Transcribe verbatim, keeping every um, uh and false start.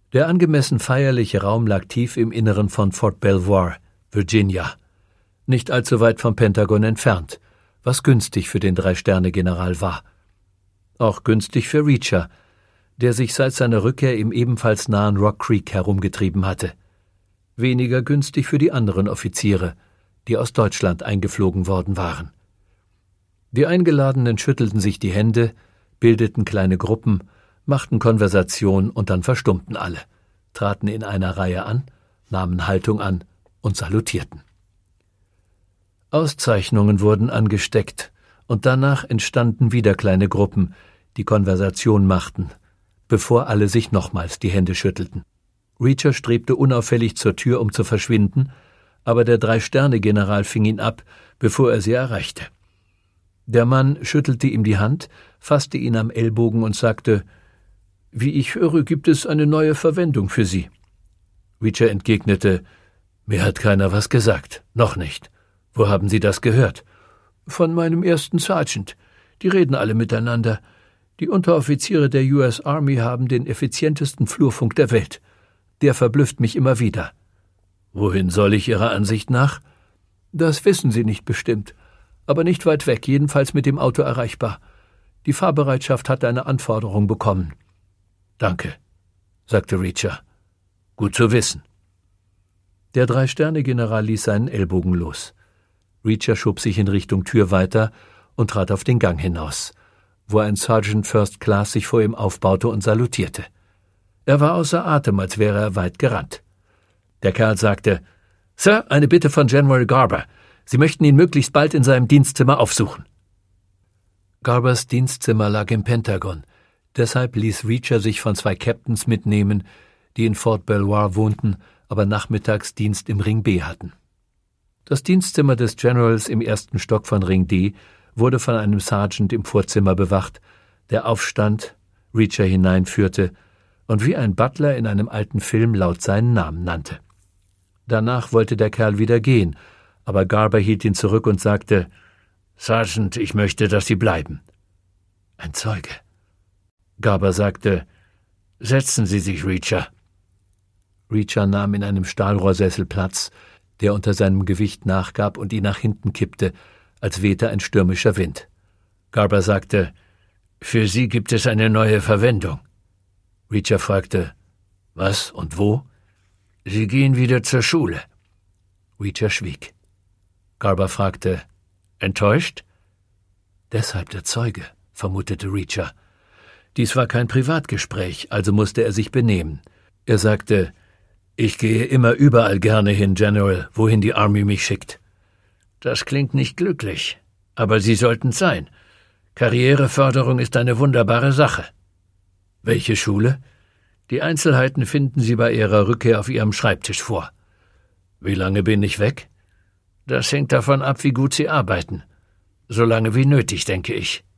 Der angemessen feierliche Raum lag tief im Inneren von Fort Belvoir, Virginia, nicht allzu weit vom Pentagon entfernt, was günstig für den Drei-Sterne-General war. Auch günstig für Reacher, der sich seit seiner Rückkehr im ebenfalls nahen Rock Creek herumgetrieben hatte. Weniger günstig für die anderen Offiziere, die aus Deutschland eingeflogen worden waren. Die Eingeladenen schüttelten sich die Hände, bildeten kleine Gruppen, machten Konversation und dann verstummten alle, traten in einer Reihe an, nahmen Haltung an und salutierten. Auszeichnungen wurden angesteckt, und danach entstanden wieder kleine Gruppen, die Konversation machten, bevor alle sich nochmals die Hände schüttelten. Reacher strebte unauffällig zur Tür, um zu verschwinden, aber der Drei-Sterne-General fing ihn ab, bevor er sie erreichte. Der Mann schüttelte ihm die Hand, fasste ihn am Ellbogen und sagte: »Wie ich höre, gibt es eine neue Verwendung für Sie.« Reacher entgegnete: »Mir hat keiner was gesagt. Noch nicht. Wo haben Sie das gehört?« »Von meinem ersten Sergeant. Die reden alle miteinander. Die Unteroffiziere der U S Army haben den effizientesten Flurfunk der Welt. Der verblüfft mich immer wieder.« »Wohin soll ich Ihrer Ansicht nach?« »Das wissen Sie nicht bestimmt. Aber nicht weit weg, jedenfalls mit dem Auto erreichbar. Die Fahrbereitschaft hat eine Anforderung bekommen.« »Danke«, sagte Reacher. »Gut zu wissen.« Der Drei-Sterne-General ließ seinen Ellbogen los. Reacher schob sich in Richtung Tür weiter und trat auf den Gang hinaus, wo ein Sergeant First Class sich vor ihm aufbaute und salutierte. Er war außer Atem, als wäre er weit gerannt. Der Kerl sagte: »Sir, eine Bitte von General Garber. Sie möchten ihn möglichst bald in seinem Dienstzimmer aufsuchen.« Garbers Dienstzimmer lag im Pentagon. Deshalb ließ Reacher sich von zwei Captains mitnehmen, die in Fort Belvoir wohnten, aber nachmittags Dienst im Ring B hatten. Das Dienstzimmer des Generals im ersten Stock von Ring D wurde von einem Sergeant im Vorzimmer bewacht, der aufstand, Reacher hineinführte und wie ein Butler in einem alten Film laut seinen Namen nannte. Danach wollte der Kerl wieder gehen, aber Garber hielt ihn zurück und sagte: »Sergeant, ich möchte, dass Sie bleiben.« Ein Zeuge. Garber sagte: »Setzen Sie sich, Reacher.« Reacher nahm in einem Stahlrohrsessel Platz, der unter seinem Gewicht nachgab und ihn nach hinten kippte, als wehte ein stürmischer Wind. Garber sagte: »Für Sie gibt es eine neue Verwendung.« Reacher fragte: »Was und wo?« »Sie gehen wieder zur Schule.« Reacher schwieg. Garber fragte: »Enttäuscht?« »Deshalb der Zeuge«, vermutete Reacher. Dies war kein Privatgespräch, also musste er sich benehmen. Er sagte: »Ich gehe immer überall gerne hin, General, wohin die Army mich schickt.« »Das klingt nicht glücklich, aber Sie sollten's sein. Karriereförderung ist eine wunderbare Sache.« »Welche Schule?« »Die Einzelheiten finden Sie bei Ihrer Rückkehr auf Ihrem Schreibtisch vor.« »Wie lange bin ich weg?« »Das hängt davon ab, wie gut Sie arbeiten. So lange wie nötig, denke ich.«